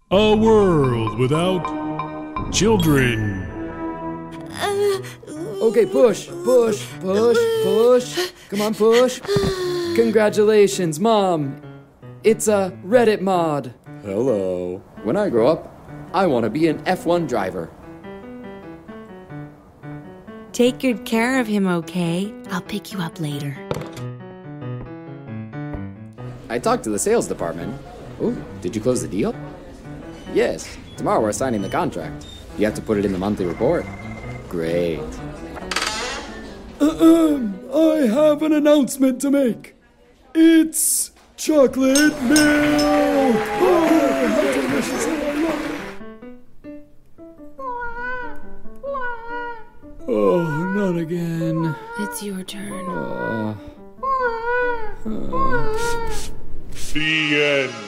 A world without children. Okay, push. Come on, push. Congratulations, Mom. It's a Reddit mod. Hello. When I grow up, I want to be an F1 driver. Take good care of him, okay? I'll pick you up later. I talked to the sales department. Oh, did you close the deal? Yes. Tomorrow we're signing the contract. You have to put it in the monthly report. Great. I have an announcement to make. It's chocolate milk! Oh, how delicious! I love it. Oh, not again. It's your turn. The end.